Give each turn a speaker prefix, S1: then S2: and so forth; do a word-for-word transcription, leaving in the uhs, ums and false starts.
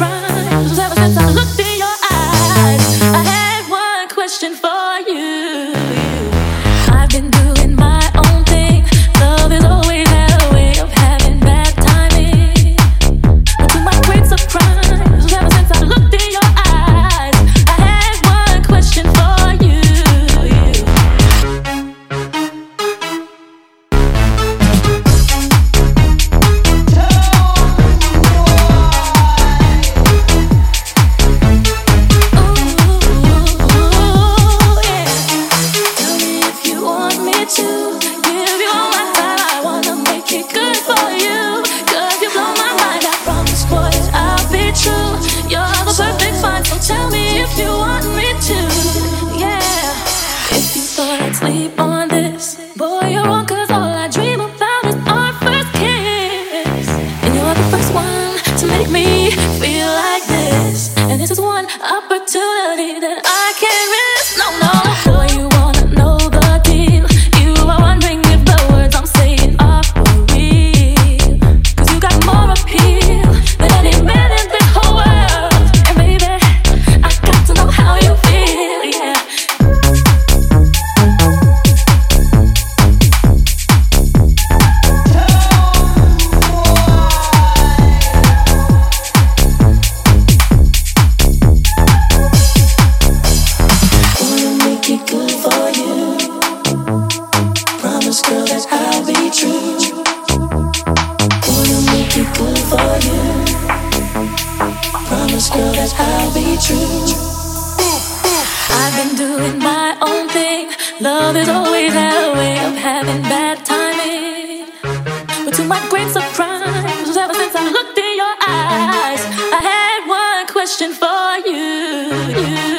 S1: surprise. Ever since I looked in your eyes, I had one question for you. I've been doing my own thing. Love has always had a way of having bad timing. But to my great surprise, ever since I looked in your eyes, I had one question for you. Tell me if you want me to, yeah. If you thought I'd sleep on this, boy, you're wrong, cause all I dream about is our first kiss. And you're the first one to make me feel like this. And this is one opportunity that I can't miss, no, no. Boy, you wanna know the deal. You are wondering if the words I'm saying are for real. Cause you got more appeal than any man in this whole world. And baby, to know how you feel, yeah. Wanna make it good for you. Promise, girl, that I'll be true. Wanna make it good for you. Promise, girl, that I'll be true. I've been doing my own thing. Love has always had a way of having bad timing. But to my great surprise, ever since I looked in your eyes, I had one question for you.